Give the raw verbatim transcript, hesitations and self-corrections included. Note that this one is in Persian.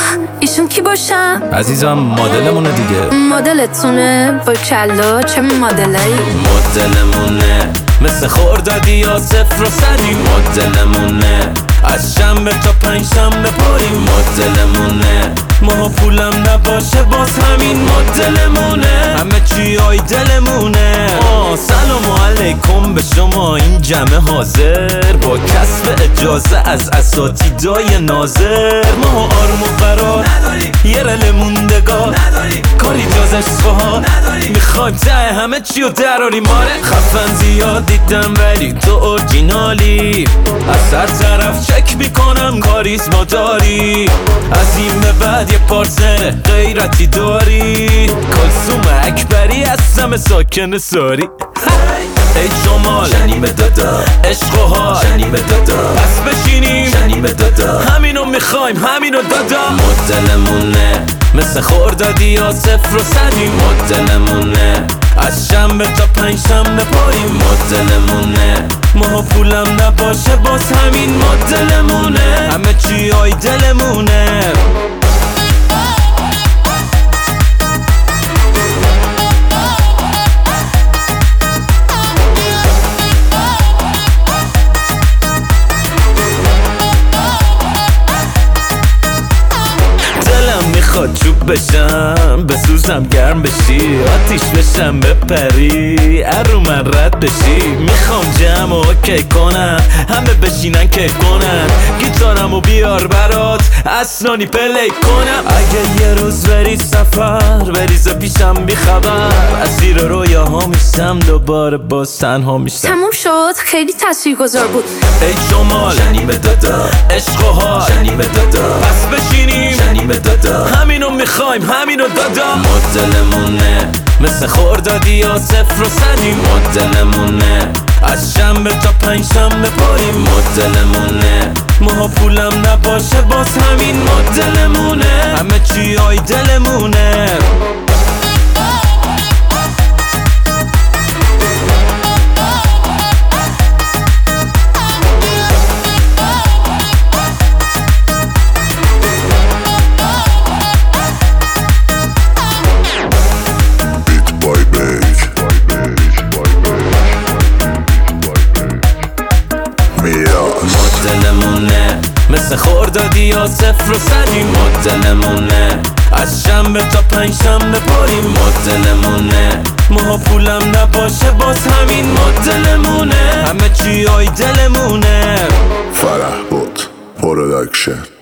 ایشون کی باشم؟ عزیزم مدلمونه دیگه. مدلتونه با کلا چه مدلایی؟ مدلمونه مثل خوردادی یا صفر و صدی. مدلمونه از شنبه تا پنج شنبه پاریم. مدلمونه ما پولم نباشه باز همین مدلمونه. همه چی های دلمونه. آه سلام علیکم به شما این جمع حاضر، با کسب اجازه از اساتیدای ناظر. ما آروم و قرار نداریم، یه رل موندگار نداریم، کاری جز عشقها نداریم. میخوایم ته همه چی رو دراریم. آره خفن زیاد دیدم ولی تو اورجینالی. از هر طرف چک میکنم کاریزما داری. از این به بعد یه پارتنر غیرتی داری. کلثوم اکبری هستم ساکن ساری. ای جمال شنیم دادا، عشق و حال شنیم دادا، پس بشینیم شنیم دادا، همینو میخوایم همینو دادا. مدلمونه مثل خوردادی یا صفر و صدی. مدلمونه از شنبه تا پنج شنبه پاریم. مدلمونه ما پولم نباشه باز همین مدلمونه. همه چی های دلمونه. میخواد چوب بشم بسوزم گرم بشی، آتیش بشم بپری ارو من رد بشی. میخوام جمع و اوکی کنم همه بشینن کیف کنن، گیتارمو بیار برات اسنانی پلی کنم. اگه یه روز بری سفر بریز پیشم بی خبر، اسیر رویاها میشم دوباره باز تنها میشم. تموم شد خیلی تاثیرگذار بود. ای جمال شنیم دادا، عشق و حال شنیم دادا، پس بشینیم شنیم دادا، همینو میخوایم همینو دادا. مدلمونه مثل خوردادی یا صفر و صدی. مدلمونه از شنبه تا پنج شنبه پاریم. مدلمونه ما پولم نباشه باز همین مدلمونه. همه چی های دلمونه. مدلمونه مثل خوردادی یا صفر و صدی. مدلمونه از شنبه تا پنج شنبه پاریم. مدلمونه ما پولم نباشه باز همین مدلمونه. همه چی های دلمونه. فرح بود پروداکشن.